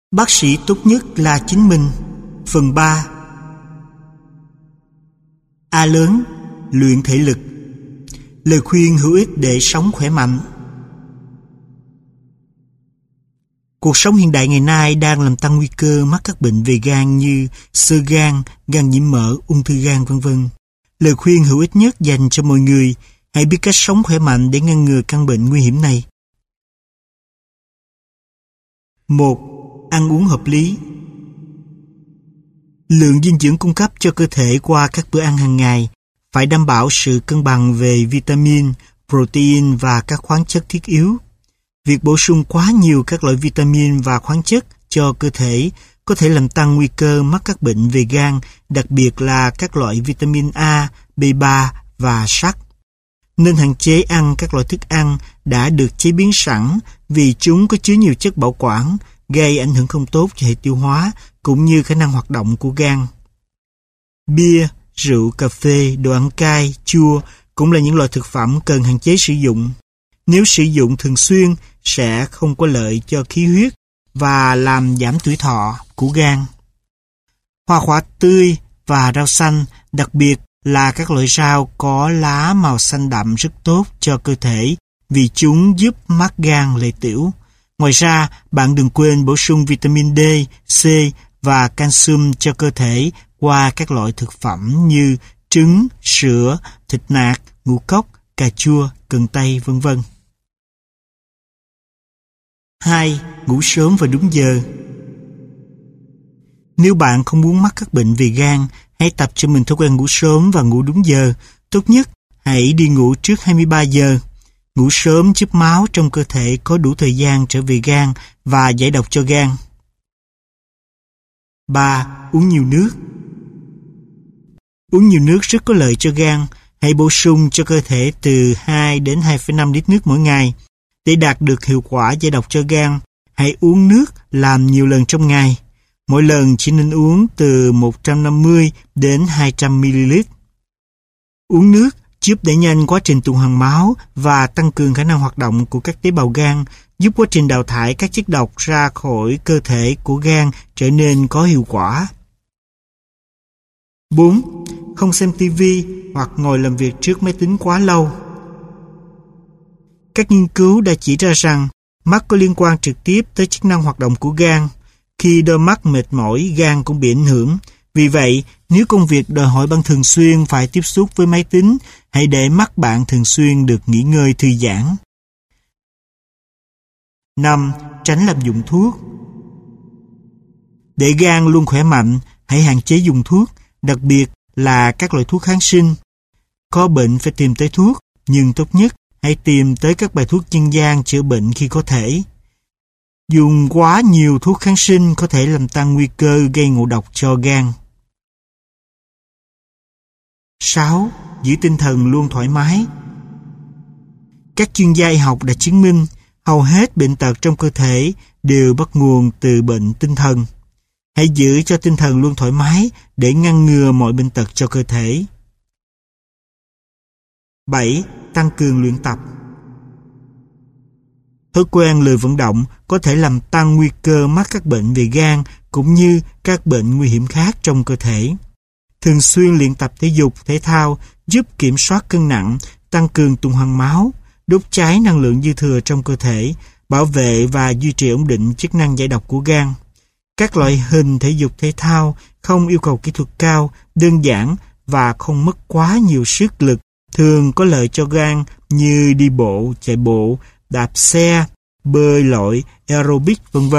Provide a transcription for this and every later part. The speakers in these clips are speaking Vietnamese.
Bác sĩ tốt nhất là chính mình. Phần 3. A lớn, luyện thể lực. Lời khuyên hữu ích để sống khỏe mạnh. Cuộc sống hiện đại ngày nay đang làm tăng nguy cơ mắc các bệnh về gan như xơ gan, gan nhiễm mỡ, ung thư gan v.v. Lời khuyên hữu ích nhất dành cho mọi người: hãy biết cách sống khỏe mạnh để ngăn ngừa căn bệnh nguy hiểm này. 1. Ăn uống hợp lý. Lượng dinh dưỡng cung cấp cho cơ thể qua các bữa ăn hàng ngày phải đảm bảo sự cân bằng về vitamin, protein và các khoáng chất thiết yếu. Việc bổ sung quá nhiều các loại vitamin và khoáng chất cho cơ thể có thể làm tăng nguy cơ mắc các bệnh về gan, đặc biệt là các loại vitamin A, B3 và sắt. Nên hạn chế ăn các loại thức ăn đã được chế biến sẵn vì chúng có chứa nhiều chất bảo quản, gây ảnh hưởng không tốt cho hệ tiêu hóa cũng như khả năng hoạt động của gan. Bia, rượu, cà phê, đồ ăn cay, chua cũng là những loại thực phẩm cần hạn chế sử dụng. Nếu sử dụng thường xuyên sẽ không có lợi cho khí huyết và làm giảm tuổi thọ của gan. Hoa quả tươi và rau xanh, đặc biệt là các loại rau có lá màu xanh đậm rất tốt cho cơ thể vì chúng giúp mát gan lợi tiểu. Ngoài ra, bạn đừng quên bổ sung vitamin D, C và canxi cho cơ thể qua các loại thực phẩm như trứng, sữa, thịt nạc, ngũ cốc, cà chua, cần tây, v.v. 2. Ngủ sớm và đúng giờ. Nếu bạn không muốn mắc các bệnh về gan, hãy tập cho mình thói quen ngủ sớm và ngủ đúng giờ. Tốt nhất, hãy đi ngủ trước 23 giờ. Ngủ sớm giúp máu trong cơ thể có đủ thời gian trở về gan và giải độc cho gan. 3. Uống nhiều nước. Uống nhiều nước rất có lợi cho gan. Hãy bổ sung cho cơ thể từ 2 đến 2,5 lít nước mỗi ngày. Để đạt được hiệu quả giải độc cho gan, hãy uống nước làm nhiều lần trong ngày. Mỗi lần chỉ nên uống từ 150 đến 200 ml. Uống nước giúp đẩy nhanh quá trình tuần hoàn máu và tăng cường khả năng hoạt động của các tế bào gan, giúp quá trình đào thải các chất độc ra khỏi cơ thể của gan trở nên có hiệu quả. 4. Không xem TV hoặc ngồi làm việc trước máy tính quá lâu. Các nghiên cứu đã chỉ ra rằng mắt có liên quan trực tiếp tới chức năng hoạt động của gan. Khi đôi mắt mệt mỏi, gan cũng bị ảnh hưởng. Vì vậy, nếu công việc đòi hỏi bạn thường xuyên phải tiếp xúc với máy tính, hãy để mắt bạn thường xuyên được nghỉ ngơi thư giãn. 5. Tránh lạm dụng thuốc. Để gan luôn khỏe mạnh, hãy hạn chế dùng thuốc, đặc biệt là các loại thuốc kháng sinh. Có bệnh phải tìm tới thuốc, nhưng tốt nhất hãy tìm tới các bài thuốc dân gian chữa bệnh khi có thể. Dùng quá nhiều thuốc kháng sinh có thể làm tăng nguy cơ gây ngộ độc cho gan. 6. Giữ tinh thần luôn thoải mái. Các chuyên gia y học đã chứng minh hầu hết bệnh tật trong cơ thể đều bắt nguồn từ bệnh tinh thần. Hãy giữ cho tinh thần luôn thoải mái để ngăn ngừa mọi bệnh tật cho cơ thể. 7. Tăng cường luyện tập. Thói quen lười vận động có thể làm tăng nguy cơ mắc các bệnh về gan cũng như các bệnh nguy hiểm khác trong cơ thể. Thường xuyên luyện tập thể dục, thể thao giúp kiểm soát cân nặng, tăng cường tuần hoàn máu, đốt cháy năng lượng dư thừa trong cơ thể, bảo vệ và duy trì ổn định chức năng giải độc của gan. Các loại hình thể dục thể thao không yêu cầu kỹ thuật cao, đơn giản và không mất quá nhiều sức lực thường có lợi cho gan như đi bộ, chạy bộ, đạp xe, bơi lội, aerobic v.v.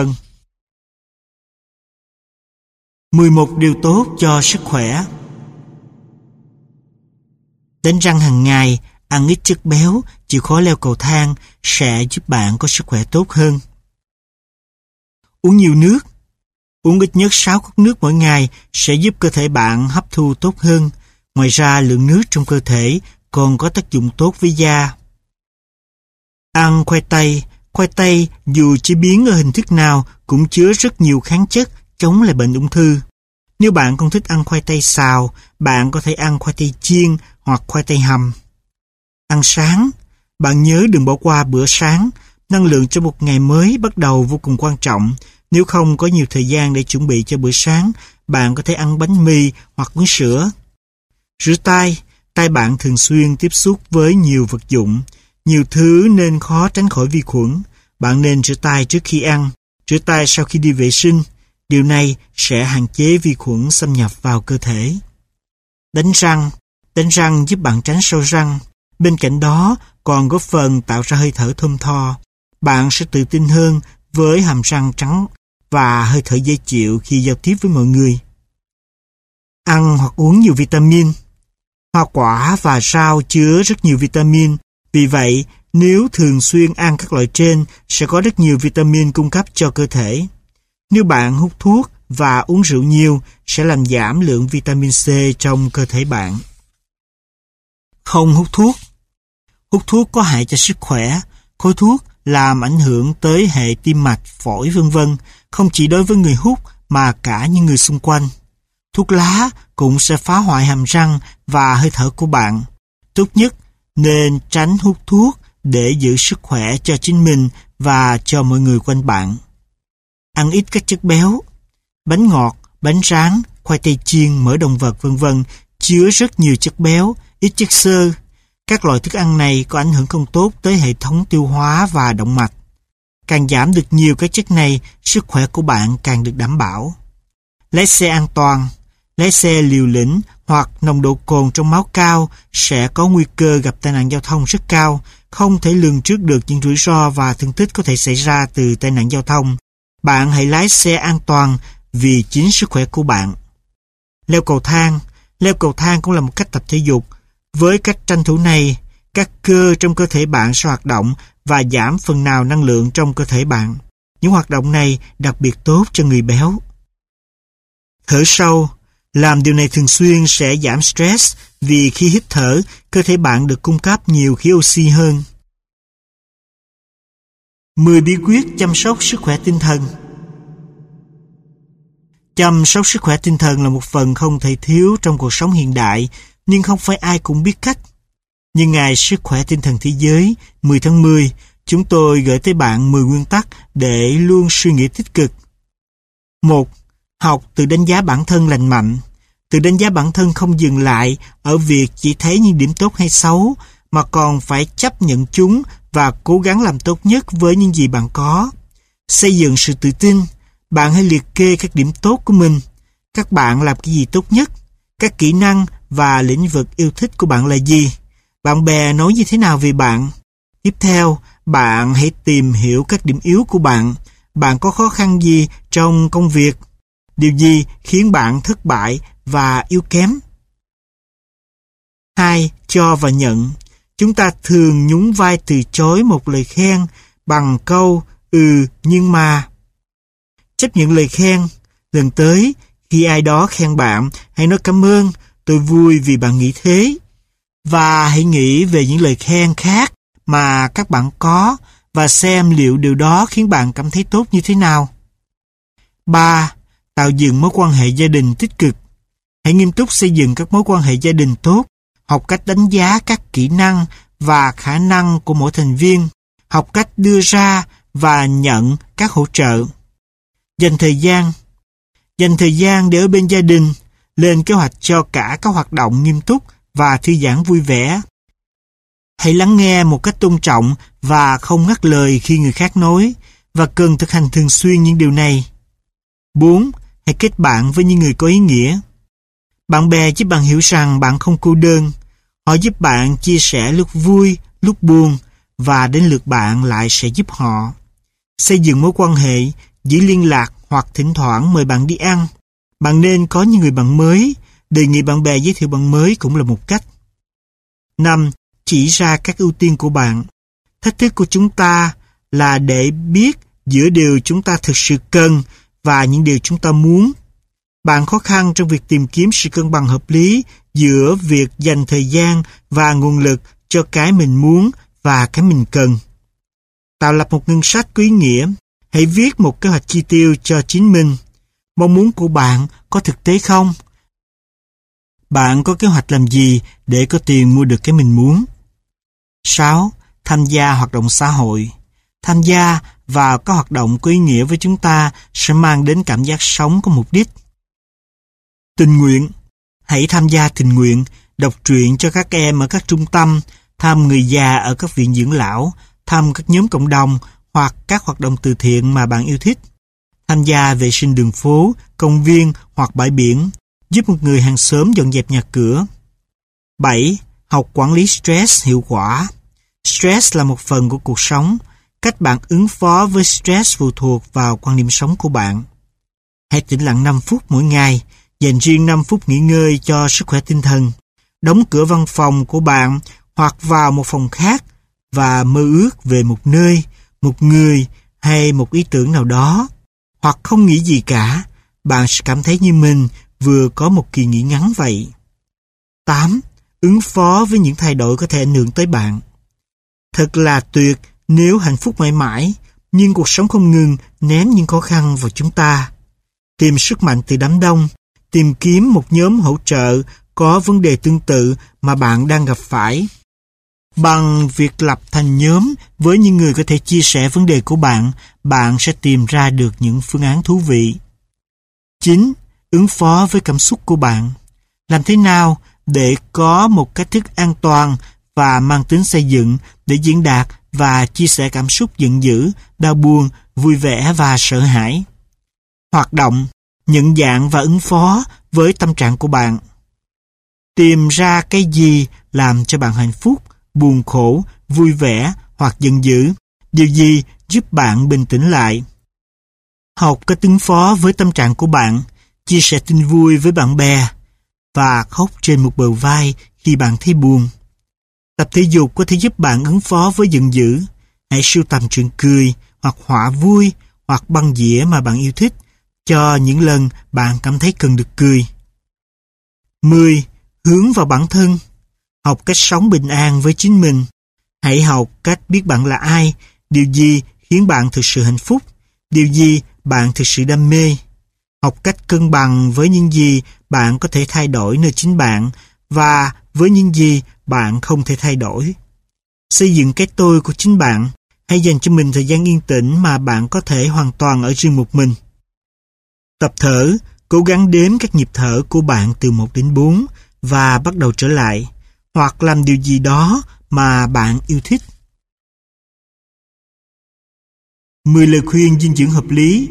11 điều tốt cho sức khỏe. Đánh răng hàng ngày, ăn ít chất béo, chịu khó leo cầu thang sẽ giúp bạn có sức khỏe tốt hơn. Uống nhiều nước. Uống ít nhất 6 cốc nước mỗi ngày sẽ giúp cơ thể bạn hấp thu tốt hơn. Ngoài ra, lượng nước trong cơ thể còn có tác dụng tốt với da. Ăn khoai tây. Khoai tây dù chế biến ở hình thức nào cũng chứa rất nhiều kháng chất chống lại bệnh ung thư. Nếu bạn không thích ăn khoai tây xào, bạn có thể ăn khoai tây chiên hoặc khoai tây hầm. Ăn sáng. Bạn nhớ đừng bỏ qua bữa sáng. Năng lượng cho một ngày mới bắt đầu vô cùng quan trọng. Nếu không có nhiều thời gian để chuẩn bị cho bữa sáng, bạn có thể ăn bánh mì hoặc uống sữa. Rửa tay. Tay bạn thường xuyên tiếp xúc với nhiều vật dụng, nhiều thứ nên khó tránh khỏi vi khuẩn. Bạn nên rửa tay trước khi ăn, rửa tay sau khi đi vệ sinh. Điều này sẽ hạn chế vi khuẩn xâm nhập vào cơ thể. Đánh răng. Đánh răng giúp bạn tránh sâu răng. Bên cạnh đó còn góp phần tạo ra hơi thở thơm tho. Bạn sẽ tự tin hơn với hàm răng trắng và hơi thở dễ chịu khi giao tiếp với mọi người. Ăn hoặc uống nhiều vitamin. Hoa quả và rau chứa rất nhiều vitamin. Vì vậy, nếu thường xuyên ăn các loại trên, sẽ có rất nhiều vitamin cung cấp cho cơ thể. Nếu bạn hút thuốc và uống rượu nhiều, sẽ làm giảm lượng vitamin C trong cơ thể bạn. Không hút thuốc. Hút thuốc có hại cho sức khỏe. Khói thuốc làm ảnh hưởng tới hệ tim mạch, phổi v.v. không chỉ đối với người hút mà cả những người xung quanh. Thuốc lá cũng sẽ phá hoại hàm răng và hơi thở của bạn. Tốt nhất nên tránh hút thuốc để giữ sức khỏe cho chính mình và cho mọi người quanh bạn. Ăn ít các chất béo. Bánh ngọt, bánh rán, khoai tây chiên, mỡ động vật v.v. chứa rất nhiều chất béo, ít chất xơ. Các loại thức ăn này có ảnh hưởng không tốt tới hệ thống tiêu hóa và động mạch. Càng giảm được nhiều các chất này, sức khỏe của bạn càng được đảm bảo. Lái xe an toàn. Lái xe liều lĩnh hoặc nồng độ cồn trong máu cao sẽ có nguy cơ gặp tai nạn giao thông rất cao, không thể lường trước được những rủi ro và thương tích có thể xảy ra từ tai nạn giao thông. Bạn hãy lái xe an toàn vì chính sức khỏe của bạn. Leo cầu thang. Leo cầu thang cũng là một cách tập thể dục. Với cách tranh thủ này, các cơ trong cơ thể bạn sẽ hoạt động và giảm phần nào năng lượng trong cơ thể bạn. Những hoạt động này đặc biệt tốt cho người béo. Thở sâu. Làm điều này thường xuyên sẽ giảm stress vì khi hít thở, cơ thể bạn được cung cấp nhiều khí oxy hơn. 10 bí quyết chăm sóc sức khỏe tinh thần. Chăm sóc sức khỏe tinh thần là một phần không thể thiếu trong cuộc sống hiện đại, nhưng không phải ai cũng biết cách. Nhân ngày Sức khỏe tinh thần thế giới 10 tháng 10, chúng tôi gửi tới bạn 10 nguyên tắc để luôn suy nghĩ tích cực. 1. Học tự đánh giá bản thân lành mạnh. Tự đánh giá bản thân không dừng lại ở việc chỉ thấy những điểm tốt hay xấu, mà còn phải chấp nhận chúng và cố gắng làm tốt nhất với những gì bạn có. Xây dựng sự tự tin. Bạn hãy liệt kê các điểm tốt của mình. Các bạn làm cái gì tốt nhất? Các kỹ năng và lĩnh vực yêu thích của bạn là gì? Bạn bè nói như thế nào về bạn? Tiếp theo, bạn hãy tìm hiểu các điểm yếu của bạn. Bạn có khó khăn gì trong công việc? Điều gì khiến bạn thất bại và yếu kém? 2. Cho và nhận. Chúng ta thường nhún vai từ chối một lời khen bằng câu nhưng mà. Chấp nhận lời khen. Lần tới, khi ai đó khen bạn, hãy nói cảm ơn, tôi vui vì bạn nghĩ thế. Và hãy nghĩ về những lời khen khác mà các bạn có và xem liệu điều đó khiến bạn cảm thấy tốt như thế nào. 3. Tạo dựng mối quan hệ gia đình tích cực. Hãy nghiêm túc xây dựng các mối quan hệ gia đình tốt, học cách đánh giá các kỹ năng và khả năng của mỗi thành viên, học cách đưa ra và nhận các hỗ trợ. Dành thời gian để ở bên gia đình, lên kế hoạch cho cả các hoạt động nghiêm túc và thư giãn vui vẻ. Hãy lắng nghe một cách tôn trọng và không ngắt lời khi người khác nói, và cần thực hành thường xuyên những điều này. 4. Hãy kết bạn với những người có ý nghĩa. Bạn bè giúp bạn hiểu rằng bạn không cô đơn. Họ giúp bạn chia sẻ lúc vui, lúc buồn, và đến lượt bạn lại sẽ giúp họ. Xây dựng mối quan hệ, giữ liên lạc hoặc thỉnh thoảng mời bạn đi ăn. Bạn nên có những người bạn mới, đề nghị bạn bè giới thiệu bạn mới cũng là một cách. 5. Chỉ ra các ưu tiên của bạn. Thách thức của chúng ta là để biết giữa điều chúng ta thực sự cần và những điều chúng ta muốn. Bạn khó khăn trong việc tìm kiếm sự cân bằng hợp lý giữa việc dành thời gian và nguồn lực cho cái mình muốn và cái mình cần. Tạo lập một ngân sách có ý nghĩa. Hãy viết một kế hoạch chi tiêu cho chính mình. Mong muốn của bạn có thực tế không? Bạn có kế hoạch làm gì để có tiền mua được cái mình muốn? 6. Tham gia hoạt động xã hội. Tham gia vào các hoạt động có ý nghĩa với chúng ta sẽ mang đến cảm giác sống có mục đích. Tình nguyện. Hãy tham gia tình nguyện, đọc truyện cho các em ở các trung tâm, thăm người già ở các viện dưỡng lão, thăm các nhóm cộng đồng hoặc các hoạt động từ thiện mà bạn yêu thích. Tham gia vệ sinh đường phố, công viên hoặc bãi biển, giúp một người hàng xóm dọn dẹp nhà cửa. 7. Học quản lý stress hiệu quả. Stress là một phần của cuộc sống. Cách bạn ứng phó với stress phụ thuộc vào quan niệm sống của bạn. Hãy tĩnh lặng 5 phút mỗi ngày, dành riêng 5 phút nghỉ ngơi cho sức khỏe tinh thần. Đóng cửa văn phòng của bạn hoặc vào một phòng khác và mơ ước về một nơi, một người hay một ý tưởng nào đó. Hoặc không nghĩ gì cả, bạn sẽ cảm thấy như mình vừa có một kỳ nghỉ ngắn vậy. 8. Ứng phó với những thay đổi có thể ảnh hưởng tới bạn. Thật là tuyệt nếu hạnh phúc mãi mãi, nhưng cuộc sống không ngừng ném những khó khăn vào chúng ta. Tìm sức mạnh từ đám đông, tìm kiếm một nhóm hỗ trợ có vấn đề tương tự mà bạn đang gặp phải. Bằng việc lập thành nhóm với những người có thể chia sẻ vấn đề của bạn, bạn sẽ tìm ra được những phương án thú vị. 9. Ứng phó với cảm xúc của bạn. Làm thế nào để có một cách thức an toàn và mang tính xây dựng để diễn đạt và chia sẻ cảm xúc giận dữ, đau buồn, vui vẻ và sợ hãi. Hoạt động, nhận dạng và ứng phó với tâm trạng của bạn. Tìm ra cái gì làm cho bạn hạnh phúc, buồn khổ, vui vẻ hoặc giận dữ. Điều gì giúp bạn bình tĩnh lại. Học cách ứng phó với tâm trạng của bạn, chia sẻ tin vui với bạn bè và khóc trên một bờ vai khi bạn thấy buồn. Tập thể dục có thể giúp bạn ứng phó với giận dữ. Hãy sưu tầm truyện cười hoặc họa vui hoặc băng dĩa mà bạn yêu thích cho những lần bạn cảm thấy cần được cười. 10. Hướng vào bản thân. Học cách sống bình an với chính mình. Hãy học cách biết bạn là ai, điều gì khiến bạn thực sự hạnh phúc, điều gì bạn thực sự đam mê. Học cách cân bằng với những gì bạn có thể thay đổi nơi chính bạn và với những gì bạn không thể thay đổi. Xây dựng cái tôi của chính bạn. Hãy dành cho mình thời gian yên tĩnh mà bạn có thể hoàn toàn ở riêng một mình. Tập thở, cố gắng đếm các nhịp thở của bạn từ 1 đến 4 và bắt đầu trở lại, hoặc làm điều gì đó mà bạn yêu thích. 10 lời khuyên dinh dưỡng hợp lý.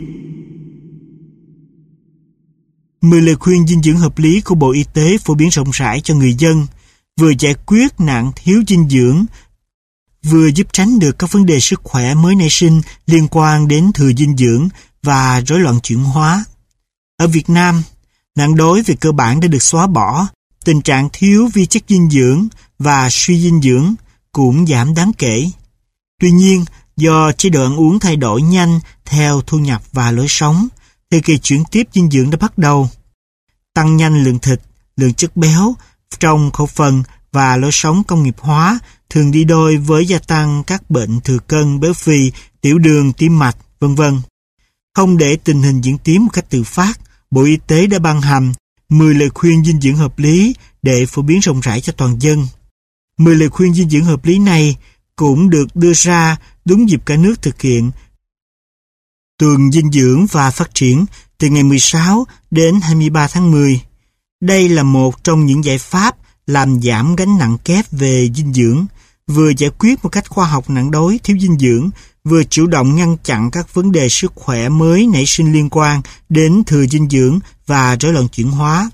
10 lời khuyên dinh dưỡng hợp lý của Bộ Y tế phổ biến rộng rãi cho người dân, vừa giải quyết nạn thiếu dinh dưỡng, vừa giúp tránh được các vấn đề sức khỏe mới nảy sinh liên quan đến thừa dinh dưỡng và rối loạn chuyển hóa. Ở Việt Nam, nạn đói về cơ bản đã được xóa bỏ, tình trạng thiếu vi chất dinh dưỡng và suy dinh dưỡng cũng giảm đáng kể. Tuy nhiên, do chế độ ăn uống thay đổi nhanh theo thu nhập và lối sống, thời kỳ chuyển tiếp dinh dưỡng đã bắt đầu. Tăng nhanh lượng thịt, lượng chất béo trong khẩu phần và lối sống công nghiệp hóa thường đi đôi với gia tăng các bệnh thừa cân, béo phì, tiểu đường, tim mạch, v.v. Không để tình hình diễn tiến một cách tự phát, Bộ Y tế đã ban hành 10 lời khuyên dinh dưỡng hợp lý để phổ biến rộng rãi cho toàn dân. 10 lời khuyên dinh dưỡng hợp lý này cũng được đưa ra đúng dịp cả nước thực hiện Tuần Dinh dưỡng và Phát triển từ ngày 16 đến 23 tháng 10. Đây là một trong những giải pháp làm giảm gánh nặng kép về dinh dưỡng, vừa giải quyết một cách khoa học nạn đói thiếu dinh dưỡng, vừa chủ động ngăn chặn các vấn đề sức khỏe mới nảy sinh liên quan đến thừa dinh dưỡng và rối loạn chuyển hóa.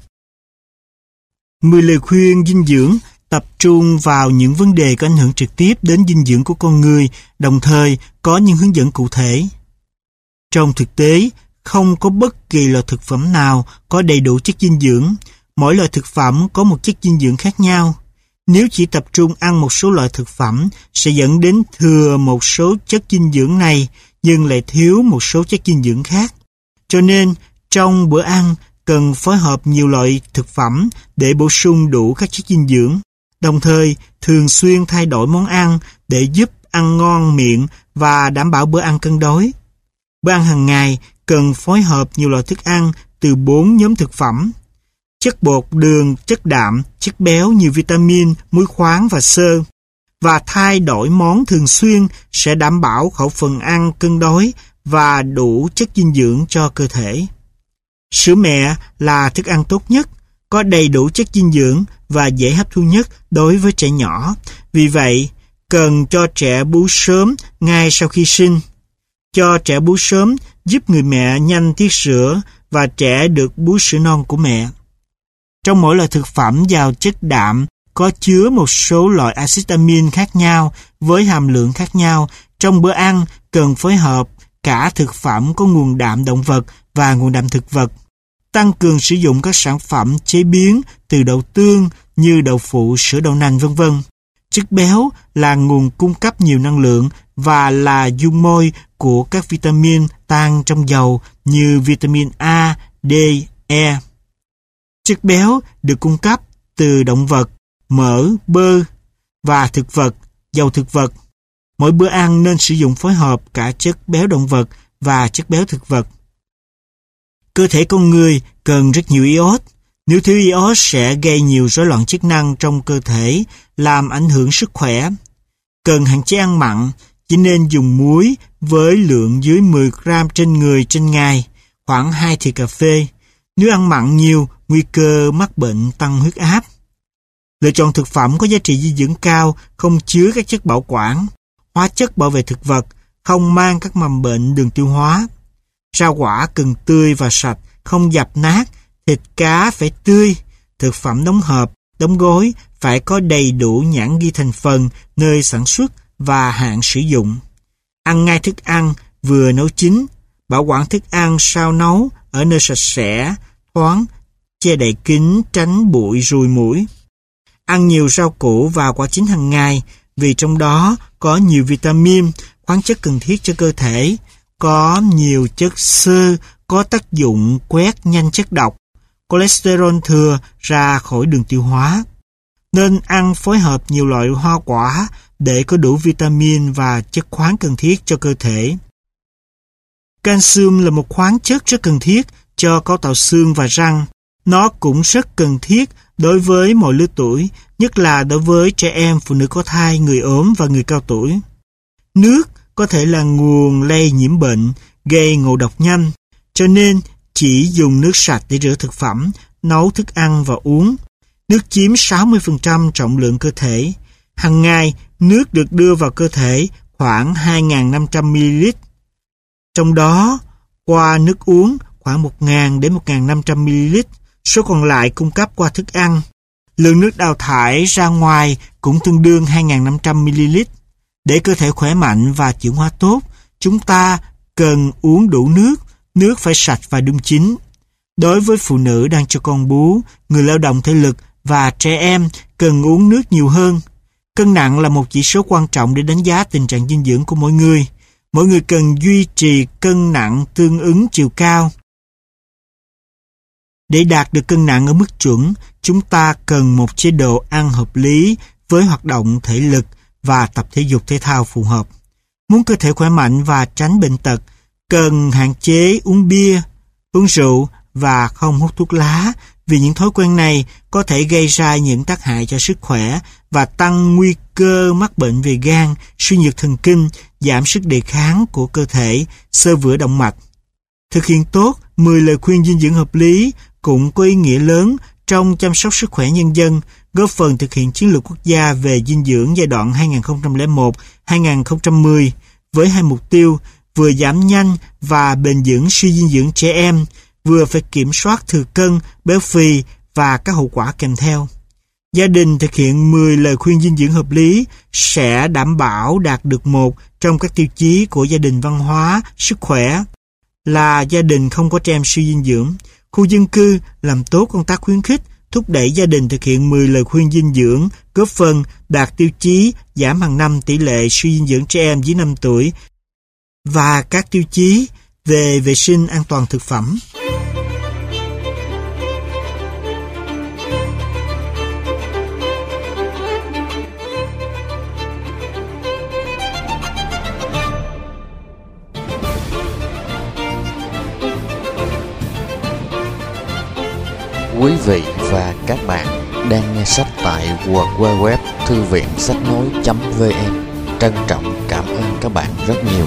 10 lời khuyên dinh dưỡng tập trung vào những vấn đề có ảnh hưởng trực tiếp đến dinh dưỡng của con người, đồng thời có những hướng dẫn cụ thể. Trong thực tế, không có bất kỳ loại thực phẩm nào có đầy đủ chất dinh dưỡng. Mỗi loại thực phẩm có một chất dinh dưỡng khác nhau. Nếu chỉ tập trung ăn một số loại thực phẩm sẽ dẫn đến thừa một số chất dinh dưỡng này nhưng lại thiếu một số chất dinh dưỡng khác. Cho nên, trong bữa ăn cần phối hợp nhiều loại thực phẩm để bổ sung đủ các chất dinh dưỡng. Đồng thời, thường xuyên thay đổi món ăn để giúp ăn ngon miệng và đảm bảo bữa ăn cân đối. Bữa ăn hàng ngày cần phối hợp nhiều loại thức ăn từ 4 nhóm thực phẩm: chất bột, đường, chất đạm, chất béo, nhiều vitamin, muối khoáng và xơ. và thay đổi món thường xuyên sẽ đảm bảo khẩu phần ăn cân đối và đủ chất dinh dưỡng cho cơ thể. Sữa mẹ là thức ăn tốt nhất, có đầy đủ chất dinh dưỡng và dễ hấp thu nhất đối với trẻ nhỏ. Vì vậy, cần cho trẻ bú sớm ngay sau khi sinh. Cho trẻ bú sớm giúp người mẹ nhanh tiết sữa và trẻ được bú sữa non của mẹ. Trong mỗi loại thực phẩm giàu chất đạm có chứa một số loại axit amin khác nhau với hàm lượng khác nhau. Trong bữa ăn cần phối hợp cả thực phẩm có nguồn đạm động vật và nguồn đạm thực vật. Tăng cường sử dụng các sản phẩm chế biến từ đậu tương như đậu phụ, sữa đậu nành v.v. Chất béo là nguồn cung cấp nhiều năng lượng và là dung môi của các vitamin tan trong dầu như vitamin A, D, E. Chất béo được cung cấp từ động vật, mỡ, bơ và thực vật, dầu thực vật. Mỗi bữa ăn nên sử dụng phối hợp cả chất béo động vật và chất béo thực vật. Cơ thể con người cần rất nhiều iốt. Nếu thiếu iốt sẽ gây nhiều rối loạn chức năng trong cơ thể, làm ảnh hưởng sức khỏe. Cần hạn chế ăn mặn, chỉ nên dùng muối với lượng dưới 10 gram trên người trên ngày, khoảng 2 thìa cà phê. Nếu ăn mặn nhiều, nguy cơ mắc bệnh tăng huyết áp. Lựa chọn thực phẩm có giá trị dinh dưỡng cao, không chứa các chất bảo quản, hóa chất bảo vệ thực vật, không mang các mầm bệnh đường tiêu hóa. Rau quả cần tươi và sạch, không dập nát, thịt cá phải tươi, thực phẩm đóng hộp, đóng gói phải có đầy đủ nhãn ghi thành phần, nơi sản xuất và hạn sử dụng. Ăn ngay thức ăn vừa nấu chín, bảo quản thức ăn sau nấu ở nơi sạch sẽ, thoáng, che đậy kín tránh bụi ruồi muỗi. Ăn nhiều rau củ và quả chín hàng ngày vì trong đó có nhiều vitamin, khoáng chất cần thiết cho cơ thể, có nhiều chất xơ có tác dụng quét nhanh chất độc, cholesterol thừa ra khỏi đường tiêu hóa. Nên ăn phối hợp nhiều loại hoa quả để có đủ vitamin và chất khoáng cần thiết cho cơ thể. Canxi là một khoáng chất rất cần thiết cho cấu tạo xương và răng. Nó cũng rất cần thiết đối với mọi lứa tuổi, nhất là đối với trẻ em, phụ nữ có thai, người ốm và người cao tuổi. Nước có thể là nguồn lây nhiễm bệnh, gây ngộ độc nhanh, cho nên chỉ dùng nước sạch để rửa thực phẩm, nấu thức ăn và uống. Nước chiếm 60% trọng lượng cơ thể. Hàng ngày, nước được đưa vào cơ thể khoảng 2.500ml. Trong đó, qua nước uống khoảng 1.000 đến 1.500ml, số còn lại cung cấp qua thức ăn. Lượng nước đào thải ra ngoài cũng tương đương 2.500ml. Để cơ thể khỏe mạnh và chuyển hóa tốt, chúng ta cần uống đủ nước, nước phải sạch và đun chín. Đối với phụ nữ đang cho con bú, người lao động thể lực và trẻ em cần uống nước nhiều hơn. Cân nặng là một chỉ số quan trọng để đánh giá tình trạng dinh dưỡng của mỗi người. Mỗi người cần duy trì cân nặng tương ứng chiều cao. Để đạt được cân nặng ở mức chuẩn, chúng ta cần một chế độ ăn hợp lý với hoạt động thể lực và tập thể dục thể thao phù hợp. Muốn cơ thể khỏe mạnh và tránh bệnh tật, cần hạn chế uống bia, uống rượu và không hút thuốc lá, vì những thói quen này có thể gây ra những tác hại cho sức khỏe và tăng nguy cơ mắc bệnh về gan, suy nhược thần kinh, giảm sức đề kháng của cơ thể, xơ vữa động mạch. Thực hiện tốt 10 lời khuyên dinh dưỡng hợp lý cũng có ý nghĩa lớn trong chăm sóc sức khỏe nhân dân, góp phần thực hiện chiến lược quốc gia về dinh dưỡng giai đoạn 2001-2010 với hai mục tiêu vừa giảm nhanh và bền vững suy dinh dưỡng trẻ em, vừa phải kiểm soát thừa cân, béo phì và các hậu quả kèm theo. Gia đình thực hiện 10 lời khuyên dinh dưỡng hợp lý sẽ đảm bảo đạt được một trong các tiêu chí của gia đình văn hóa, sức khỏe là gia đình không có trẻ em suy dinh dưỡng. Khu dân cư làm tốt công tác khuyến khích, thúc đẩy gia đình thực hiện 10 lời khuyên dinh dưỡng, góp phần đạt tiêu chí giảm hàng năm tỷ lệ suy dinh dưỡng trẻ em dưới 5 tuổi và các tiêu chí về vệ sinh an toàn thực phẩm. Quý vị và các bạn đang nghe sách tại www thư viện sách nói.vn. Trân trọng cảm ơn các bạn rất nhiều.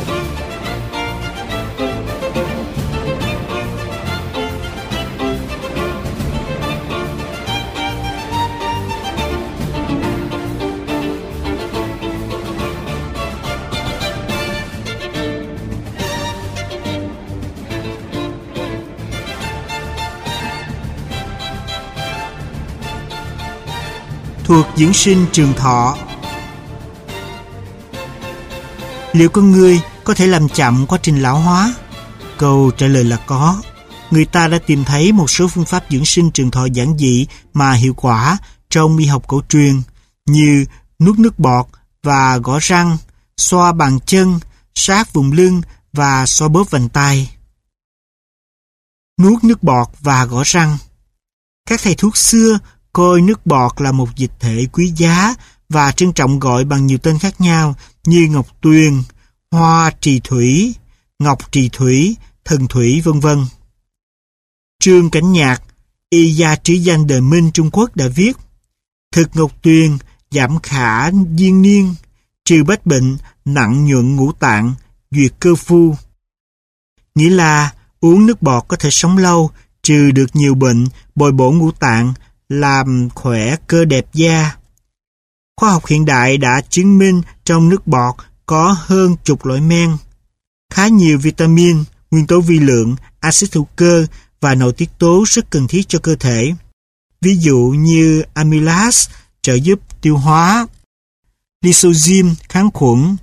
Thuộc dưỡng sinh trường thọ. Liệu con người có thể làm chậm quá trình lão hóa? Câu trả lời là có. Người ta đã tìm thấy một số phương pháp dưỡng sinh trường thọ giản dị mà hiệu quả trong y học cổ truyền, như nuốt nước bọt và gõ răng, xoa bàn chân, sát vùng lưng và xoa bóp vành tay. Nuốt nước bọt và gõ răng. Các thầy thuốc xưa coi nước bọt là một dịch thể quý giá và trân trọng gọi bằng nhiều tên khác nhau như ngọc tuyền, hoa trì thủy, ngọc trì thủy, thần thủy, vân vân. Trương Cảnh Nhạc, y gia trứ danh đời Minh Trung Quốc đã viết: thực ngọc tuyền, giảm khả diên niên, trừ bách bệnh, nặng nhuận ngũ tạng, duyệt cơ phu. Nghĩa là uống nước bọt có thể sống lâu, trừ được nhiều bệnh, bồi bổ ngũ tạng, làm khỏe cơ đẹp da. Khoa học hiện đại đã chứng minh trong nước bọt có hơn chục loại men, khá nhiều vitamin, nguyên tố vi lượng, axit hữu cơ và nội tiết tố rất cần thiết cho cơ thể. Ví dụ như amylase trợ giúp tiêu hóa, lysozyme kháng khuẩn,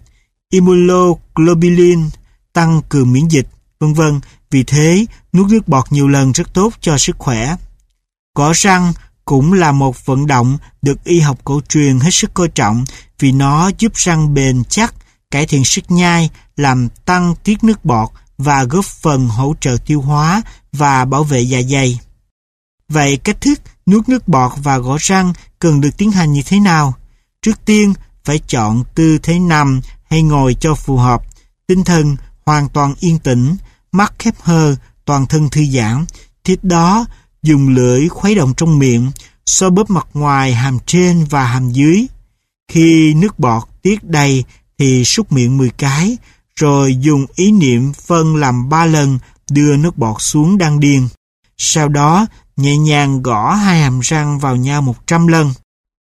immunoglobulin tăng cường miễn dịch, vân vân. Vì thế, nuốt nước bọt nhiều lần rất tốt cho sức khỏe. Gõ răng cũng là một vận động được y học cổ truyền hết sức coi trọng vì nó giúp răng bền chắc, cải thiện sức nhai, làm tăng tiết nước bọt và góp phần hỗ trợ tiêu hóa và bảo vệ dạ dày. Vậy cách thức nuốt nước bọt và gõ răng cần được tiến hành như thế nào? Trước tiên, phải chọn tư thế nằm hay ngồi cho phù hợp, tinh thần hoàn toàn yên tĩnh, mắt khép hờ, toàn thân thư giãn. Tiếp đó, dùng lưỡi khuấy động trong miệng, xoa bóp mặt ngoài, hàm trên và hàm dưới. Khi nước bọt tiết đầy thì súc miệng 10 cái, rồi dùng ý niệm phân làm 3 lần đưa nước bọt xuống đan điền. Sau đó, nhẹ nhàng gõ hai hàm răng vào nhau 100 lần.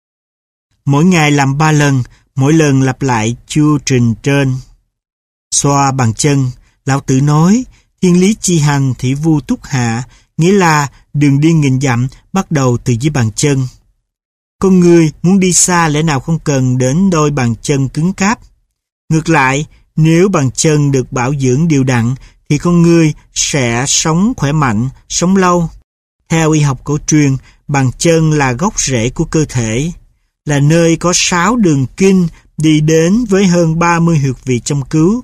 Mỗi ngày làm 3 lần, mỗi lần lặp lại chu trình trên. Xoa bàn chân. Lão Tử nói, thiên lý chi hành thị vu túc hạ, nghĩa là đường đi nghìn dặm bắt đầu từ dưới bàn chân. Con người muốn đi xa lẽ nào không cần đến đôi bàn chân cứng cáp. Ngược lại, nếu bàn chân được bảo dưỡng đều đặn thì con người sẽ sống khỏe mạnh, sống lâu. Theo y học cổ truyền, bàn chân là gốc rễ của cơ thể, là nơi có 6 đường kinh đi đến với hơn 30 huyệt vị châm cứu,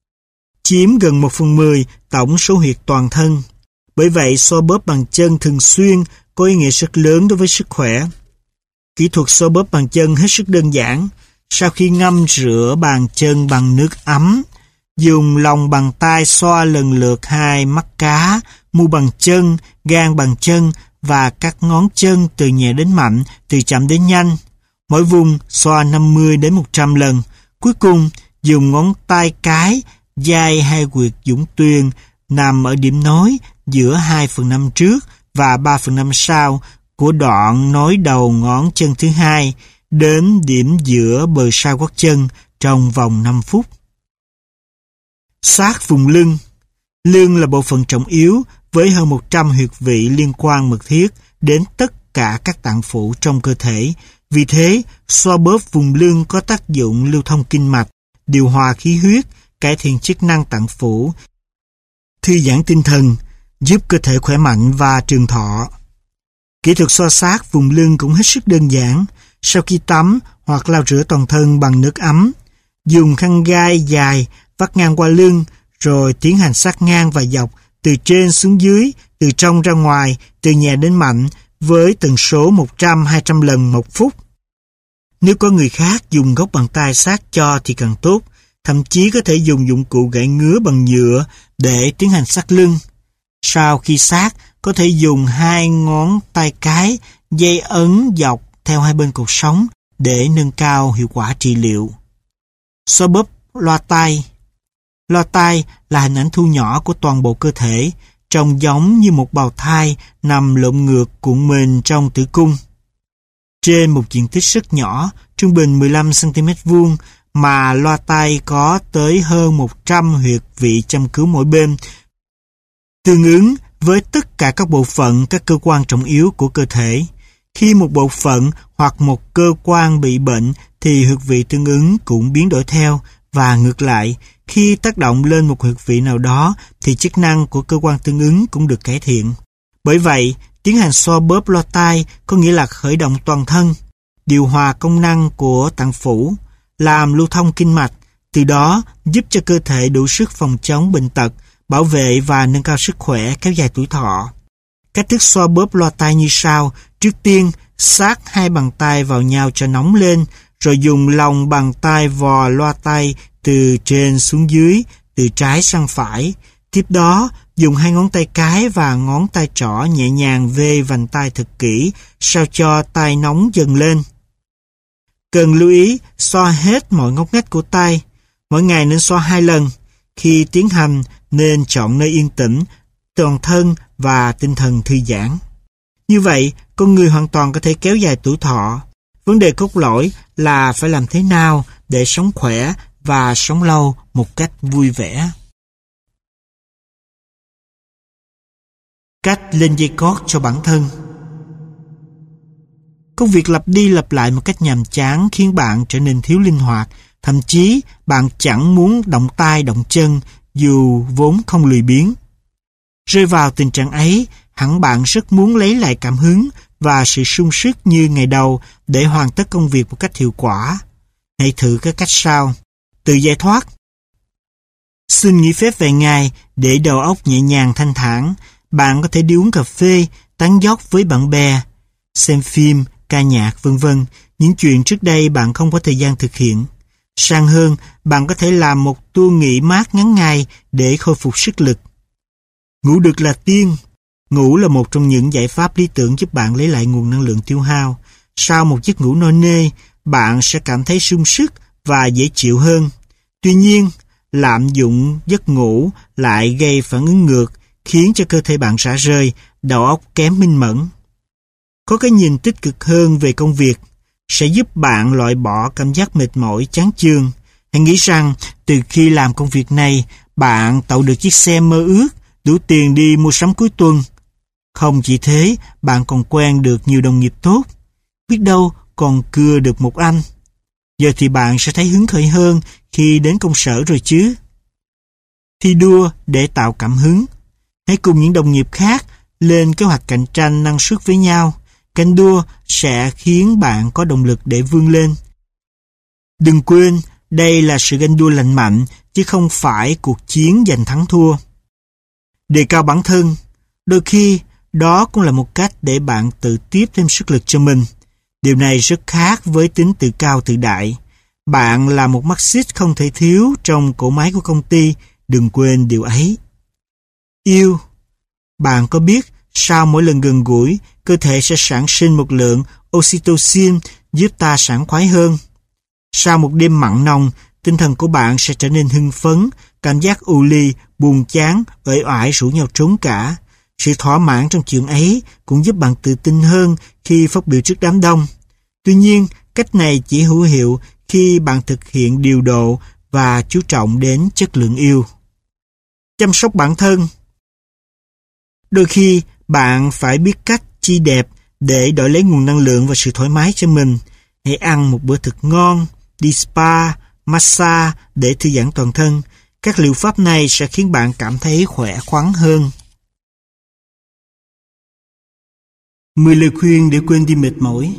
chiếm gần 1/10 tổng số huyệt toàn thân. Bởi vậy, xoa bóp bàn chân thường xuyên có ý nghĩa rất lớn đối với sức khỏe. Kỹ thuật xoa bóp bàn chân hết sức đơn giản. Sau khi ngâm rửa bàn chân bằng nước ấm, dùng lòng bàn tay xoa lần lượt 2 mắt cá, mu bàn chân, gan bàn chân và các ngón chân từ nhẹ đến mạnh, từ chậm đến nhanh. Mỗi vùng xoa 50 đến 100 lần. Cuối cùng, dùng ngón tay cái dai hai huyệt dũng tuyền nằm ở điểm nối giữa 2/5 trước và 3/5 sau của đoạn nối đầu ngón chân thứ hai đến điểm giữa bờ sau gót chân trong vòng 5 phút. Sát vùng lưng. Lưng là bộ phận trọng yếu với hơn 100 huyệt vị liên quan mật thiết đến tất cả các tạng phủ trong cơ thể. Vì thế, xoa bóp vùng lưng có tác dụng lưu thông kinh mạch, điều hòa khí huyết, cải thiện chức năng tạng phủ, thư giãn tinh thần, giúp cơ thể khỏe mạnh và trường thọ. Kỹ thuật xoa sát vùng lưng cũng hết sức đơn giản. Sau khi tắm hoặc lau rửa toàn thân bằng nước ấm, dùng khăn gai dài vắt ngang qua lưng, rồi tiến hành sát ngang và dọc từ trên xuống dưới, từ trong ra ngoài, từ nhẹ đến mạnh, với tần số 100-200 lần một phút. Nếu có người khác dùng gốc bàn tay sát cho thì càng tốt, thậm chí có thể dùng dụng cụ gãy ngứa bằng nhựa để tiến hành sát lưng. Sau khi sát, có thể dùng 2 ngón tay cái dây ấn dọc theo hai bên cột sống để nâng cao hiệu quả trị liệu. Xoa bóp loa tai. Loa tai là hình ảnh thu nhỏ của toàn bộ cơ thể, trông giống như một bào thai nằm lộn ngược cuộn mình trong tử cung. Trên một diện tích rất nhỏ, trung bình 15 cm vuông, mà loa tai có tới hơn 100 huyệt vị châm cứu mỗi bên, tương ứng với tất cả các bộ phận, các cơ quan trọng yếu của cơ thể. Khi một bộ phận hoặc một cơ quan bị bệnh thì huyệt vị tương ứng cũng biến đổi theo, và ngược lại, khi tác động lên một huyệt vị nào đó thì chức năng của cơ quan tương ứng cũng được cải thiện. Bởi vậy, tiến hành xoa bóp loa tai có nghĩa là khởi động toàn thân, điều hòa công năng của tạng phủ, làm lưu thông kinh mạch, từ đó giúp cho cơ thể đủ sức phòng chống bệnh tật, bảo vệ và nâng cao sức khỏe, kéo dài tuổi thọ. Cách thức xoa bóp loa tai như sau. Trước tiên, sát hai bàn tay vào nhau cho nóng lên, rồi dùng lòng bàn tay vò loa tai từ trên xuống dưới, từ trái sang phải. Tiếp đó, dùng hai ngón tay cái và ngón tay trỏ nhẹ nhàng vê vành tai thật kỹ, sao cho tai nóng dần lên. Cần lưu ý xoa hết mọi ngóc ngách của tai. Mỗi ngày nên xoa 2 lần. Khi tiến hành nên chọn nơi yên tĩnh, toàn thân và tinh thần thư giãn. Như vậy, con người hoàn toàn có thể kéo dài tuổi thọ. Vấn đề cốt lõi là phải làm thế nào để sống khỏe và sống lâu một cách vui vẻ. Cách lên dây cót cho bản thân. Công việc lặp đi lặp lại một cách nhàm chán khiến bạn trở nên thiếu linh hoạt, thậm chí bạn chẳng muốn động tay động chân dù vốn không lười biếng. Rơi vào tình trạng ấy, hẳn bạn rất muốn lấy lại cảm hứng và sự sung sức như ngày đầu để hoàn tất công việc một cách hiệu quả. Hãy thử các cách sau. Tự giải thoát. Xin nghỉ phép vài ngày để đầu óc nhẹ nhàng thanh thản. Bạn có thể đi uống cà phê, tán dóc với bạn bè, xem phim, ca nhạc, v.v. Những chuyện trước đây bạn không có thời gian thực hiện. Sang hơn, bạn có thể làm một tour nghỉ mát ngắn ngày để khôi phục sức lực. Ngủ được là tiên. Ngủ là một trong những giải pháp lý tưởng giúp bạn lấy lại nguồn năng lượng tiêu hao. Sau một giấc ngủ no nê, bạn sẽ cảm thấy sung sức và dễ chịu hơn. Tuy nhiên, lạm dụng giấc ngủ lại gây phản ứng ngược, khiến cho cơ thể bạn rã rời, đầu óc kém minh mẫn. Có cái nhìn tích cực hơn về công việc sẽ giúp bạn loại bỏ cảm giác mệt mỏi, chán chường. Hãy nghĩ rằng từ khi làm công việc này, bạn tạo được chiếc xe mơ ước, đủ tiền đi mua sắm cuối tuần. Không chỉ thế, bạn còn quen được nhiều đồng nghiệp tốt, biết đâu còn cưa được một anh. Giờ thì bạn sẽ thấy hứng khởi hơn khi đến công sở rồi chứ. Thi đua để tạo cảm hứng. Hãy cùng những đồng nghiệp khác lên kế hoạch cạnh tranh năng suất với nhau. Cạnh đua sẽ khiến bạn có động lực để vươn lên. Đừng quên, đây là sự ganh đua lành mạnh, chứ không phải cuộc chiến giành thắng thua. Đề cao bản thân. Đôi khi, đó cũng là một cách để bạn tự tiếp thêm sức lực cho mình. Điều này rất khác với tính tự cao tự đại. Bạn là một mắt xích không thể thiếu trong cỗ máy của công ty, đừng quên điều ấy. Yêu. Bạn có biết sau mỗi lần gần gũi, cơ thể sẽ sản sinh một lượng oxytocin giúp ta sảng khoái hơn. Sau một đêm mặn nồng, tinh thần của bạn sẽ trở nên hưng phấn, cảm giác ù lì, buồn chán, uể oải rủ nhau trốn cả. Sự thỏa mãn trong chuyện ấy cũng giúp bạn tự tin hơn khi phát biểu trước đám đông. Tuy nhiên, cách này chỉ hữu hiệu khi bạn thực hiện điều độ và chú trọng đến chất lượng yêu. Chăm sóc bản thân. Đôi khi, bạn phải biết cách chi đẹp để đổi lấy nguồn năng lượng và sự thoải mái cho mình. Hãy ăn một bữa thật ngon, đi spa, massage để thư giãn toàn thân. Các liệu pháp này sẽ khiến bạn cảm thấy khỏe khoắn hơn. 10 lời khuyên để quên đi mệt mỏi.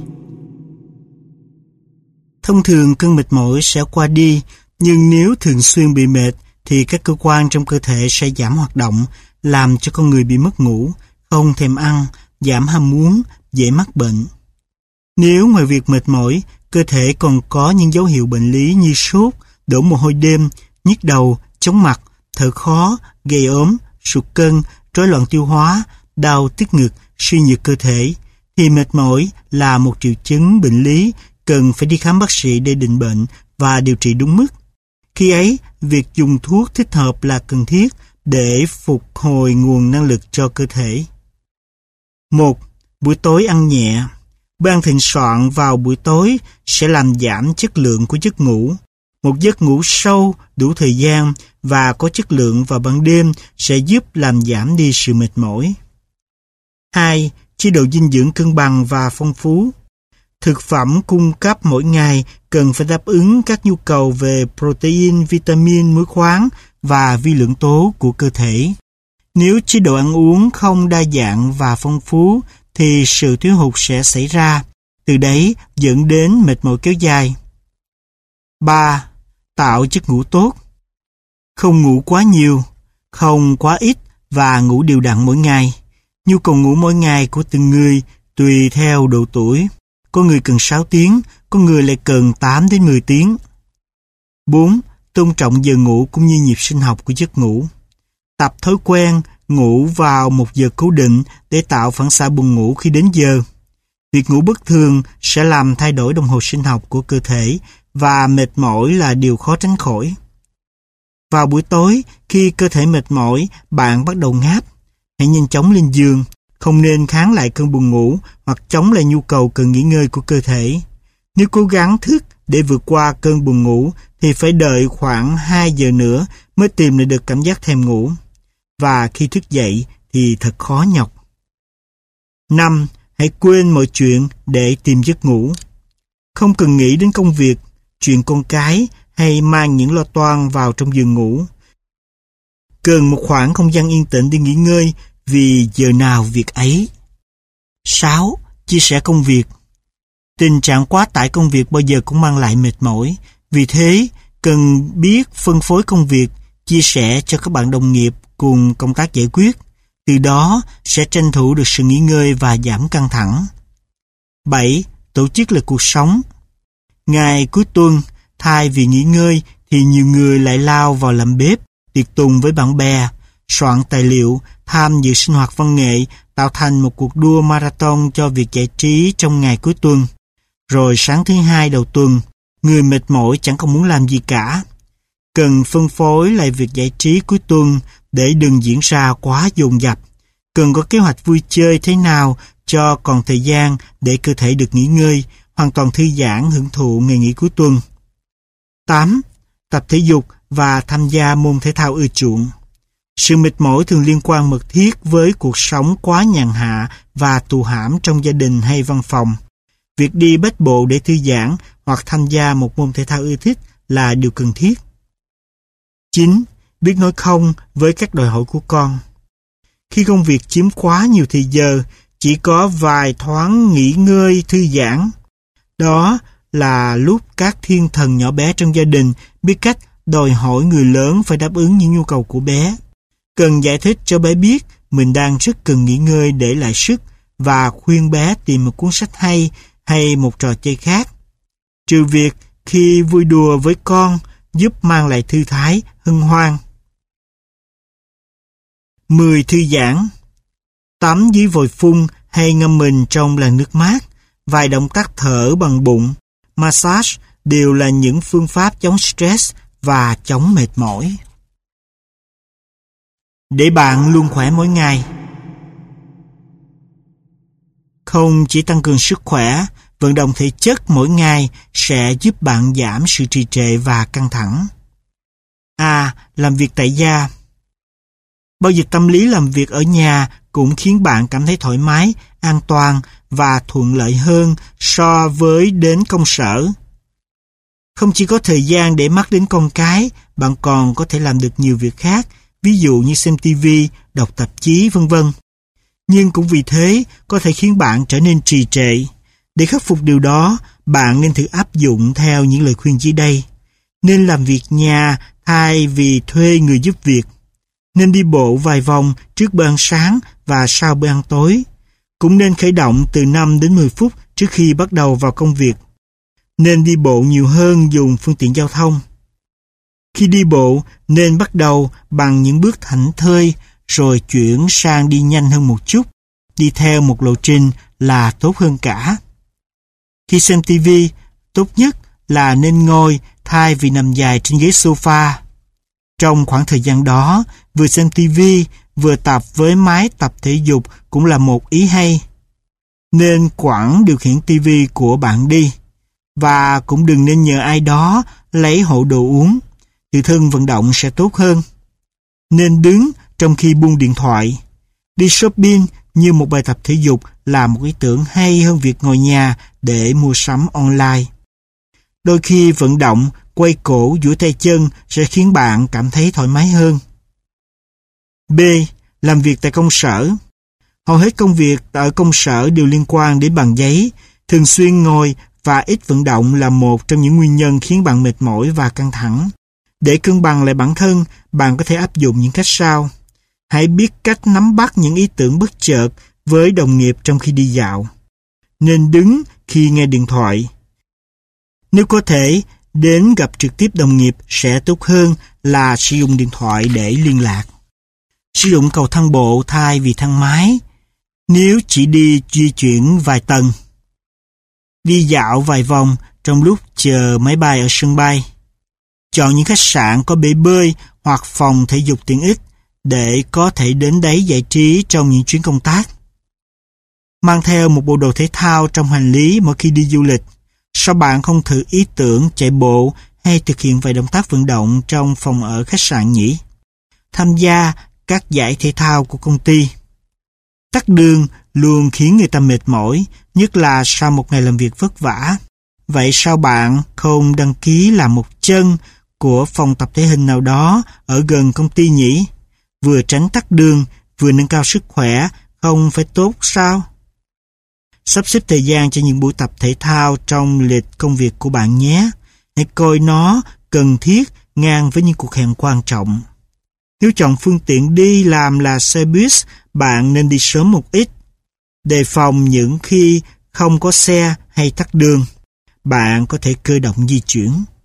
Thông thường cơn mệt mỏi sẽ qua đi, nhưng nếu thường xuyên bị mệt thì các cơ quan trong cơ thể sẽ giảm hoạt động, làm cho con người bị mất ngủ, không thèm ăn, giảm ham muốn, dễ mắc bệnh. Nếu ngoài việc mệt mỏi, cơ thể còn có những dấu hiệu bệnh lý như sốt, đổ mồ hôi đêm, nhức đầu, chóng mặt, thở khó, gây ốm, sụt cân, rối loạn tiêu hóa, đau tức ngực, suy nhược cơ thể, thì mệt mỏi là một triệu chứng bệnh lý cần phải đi khám bác sĩ để định bệnh và điều trị đúng mức. Khi ấy, việc dùng thuốc thích hợp là cần thiết để phục hồi nguồn năng lực cho cơ thể. 1. Buổi tối ăn nhẹ. Bữa ăn thịnh soạn vào buổi tối sẽ làm giảm chất lượng của giấc ngủ. Một giấc ngủ sâu, đủ thời gian và có chất lượng vào ban đêm sẽ giúp làm giảm đi sự mệt mỏi. 2. Chế độ dinh dưỡng cân bằng và phong phú. Thực phẩm cung cấp mỗi ngày cần phải đáp ứng các nhu cầu về protein, vitamin, muối khoáng và vi lượng tố của cơ thể. Nếu chế độ ăn uống không đa dạng và phong phú thì sự thiếu hụt sẽ xảy ra, từ đấy dẫn đến mệt mỏi kéo dài. 3. Tạo giấc ngủ tốt. Không ngủ quá nhiều, không quá ít và ngủ đều đặn mỗi ngày. Nhu cầu ngủ mỗi ngày của từng người tùy theo độ tuổi. Có người cần 6 tiếng, có người lại cần 8 đến 10 tiếng. 4. Tôn trọng giờ ngủ cũng như nhịp sinh học của giấc ngủ. Tập thói quen ngủ vào một giờ cố định để tạo phản xạ buồn ngủ khi đến giờ. Việc ngủ bất thường sẽ làm thay đổi đồng hồ sinh học của cơ thể và mệt mỏi là điều khó tránh khỏi. Vào buổi tối, khi cơ thể mệt mỏi, bạn bắt đầu ngáp. Hãy nhanh chóng lên giường, không nên kháng lại cơn buồn ngủ hoặc chống lại nhu cầu cần nghỉ ngơi của cơ thể. Nếu cố gắng thức để vượt qua cơn buồn ngủ thì phải đợi khoảng 2 giờ nữa mới tìm lại được cảm giác thèm ngủ. Và khi thức dậy thì thật khó nhọc. 5. Hãy quên mọi chuyện để tìm giấc ngủ. Không cần nghĩ đến công việc, chuyện con cái hay mang những lo toan vào trong giường ngủ. Cần một khoảng không gian yên tĩnh để nghỉ ngơi vì giờ nào việc ấy. 6. Chia sẻ công việc. Tình trạng quá tải công việc bao giờ cũng mang lại mệt mỏi. Vì thế, cần biết phân phối công việc, chia sẻ cho các bạn đồng nghiệp cùng công tác giải quyết. Từ đó sẽ tranh thủ được sự nghỉ ngơi và giảm căng thẳng. 7. Tổ chức lại cuộc sống. Ngày cuối tuần, thay vì nghỉ ngơi thì nhiều người lại lao vào làm bếp, tiệc tùng với bạn bè, soạn tài liệu, tham dự sinh hoạt văn nghệ, tạo thành một cuộc đua marathon cho việc giải trí trong ngày cuối tuần. Rồi sáng thứ Hai đầu tuần, người mệt mỏi chẳng còn muốn làm gì cả. Cần phân phối lại việc giải trí cuối tuần để đừng diễn ra quá dồn dập. Cần có kế hoạch vui chơi thế nào cho còn thời gian để cơ thể được nghỉ ngơi, hoàn toàn thư giãn hưởng thụ ngày nghỉ cuối tuần. 8. Tập thể dục và tham gia môn thể thao ưa chuộng. Sự mệt mỏi thường liên quan mật thiết với cuộc sống quá nhàn hạ và tù hãm trong gia đình hay văn phòng. Việc đi bách bộ để thư giãn hoặc tham gia một môn thể thao ưa thích là điều cần thiết. 9. Biết nói không với các đòi hỏi của con. Khi công việc chiếm quá nhiều thời giờ, chỉ có vài thoáng nghỉ ngơi thư giãn. Đó là lúc các thiên thần nhỏ bé trong gia đình biết cách đòi hỏi người lớn phải đáp ứng những nhu cầu của bé. Cần giải thích cho bé biết mình đang rất cần nghỉ ngơi để lại sức và khuyên bé tìm một cuốn sách hay một trò chơi khác. Trừ việc khi vui đùa với con giúp mang lại thư thái, hân hoan. 10. Thư giãn. Tắm dưới vòi phun hay ngâm mình trong làn nước mát, vài động tác thở bằng bụng, massage đều là những phương pháp chống stress và chống mệt mỏi. Để bạn luôn khỏe mỗi ngày. Không chỉ tăng cường sức khỏe, vận động thể chất mỗi ngày sẽ giúp bạn giảm sự trì trệ và căng thẳng. Làm việc tại gia. Bao giờ tâm lý làm việc ở nhà cũng khiến bạn cảm thấy thoải mái, an toàn và thuận lợi hơn so với đến công sở. Không chỉ có thời gian để mắt đến con cái, bạn còn có thể làm được nhiều việc khác, ví dụ như xem TV, đọc tạp chí, v.v. Nhưng cũng vì thế có thể khiến bạn trở nên trì trệ. Để khắc phục điều đó, bạn nên thử áp dụng theo những lời khuyên dưới đây. Nên làm việc nhà thay vì thuê người giúp việc. Nên đi bộ vài vòng trước bữa ăn sáng và sau bữa ăn tối. Cũng nên khởi động từ 5 đến 10 phút trước khi bắt đầu vào công việc. Nên đi bộ nhiều hơn dùng phương tiện giao thông. Khi đi bộ, nên bắt đầu bằng những bước thảnh thơi, rồi chuyển sang đi nhanh hơn một chút, đi theo một lộ trình là tốt hơn cả. Khi xem TV, tốt nhất là nên ngồi thay vì nằm dài trên ghế sofa. Trong khoảng thời gian đó, vừa xem TV, vừa tập với máy tập thể dục cũng là một ý hay. Nên quẳng điều khiển TV của bạn đi. Và cũng đừng nên nhờ ai đó lấy hộ đồ uống. Tự thân vận động sẽ tốt hơn. Nên đứng trong khi buông điện thoại. Đi shopping như một bài tập thể dục là một ý tưởng hay hơn việc ngồi nhà để mua sắm online. Đôi khi vận động, quay cổ, duỗi tay chân sẽ khiến bạn cảm thấy thoải mái hơn. B. Làm việc tại công sở. Hầu hết công việc ở công sở đều liên quan đến bàn giấy. Thường xuyên ngồi và ít vận động là một trong những nguyên nhân khiến bạn mệt mỏi và căng thẳng. Để cân bằng lại bản thân, bạn có thể áp dụng những cách sau. Hãy biết cách nắm bắt những ý tưởng bất chợt với đồng nghiệp trong khi đi dạo. Nên đứng khi nghe điện thoại. Nếu có thể, đến gặp trực tiếp đồng nghiệp sẽ tốt hơn là sử dụng điện thoại để liên lạc. Sử dụng cầu thang bộ thay vì thang máy, nếu chỉ đi di chuyển vài tầng. Đi dạo vài vòng trong lúc chờ máy bay ở sân bay. Chọn những khách sạn có bể bơi hoặc phòng thể dục tiện ích để có thể đến đấy giải trí trong những chuyến công tác. Mang theo một bộ đồ thể thao trong hành lý mỗi khi đi du lịch. Sao bạn không thử ý tưởng chạy bộ hay thực hiện vài động tác vận động trong phòng ở khách sạn nhỉ? Tham gia các giải thể thao của công ty. Tắc đường luôn khiến người ta mệt mỏi, nhất là sau một ngày làm việc vất vả. Vậy sao bạn không đăng ký làm một chân của phòng tập thể hình nào đó ở gần công ty nhỉ? Vừa tránh tắc đường, vừa nâng cao sức khỏe, không phải tốt sao? Sắp xếp thời gian cho những buổi tập thể thao trong lịch công việc của bạn nhé. Hãy coi nó cần thiết ngang với những cuộc hẹn quan trọng. Nếu chọn phương tiện đi làm là xe bus, bạn nên đi sớm một ít. Đề phòng những khi không có xe hay tắc đường. Bạn có thể cơ động di chuyển.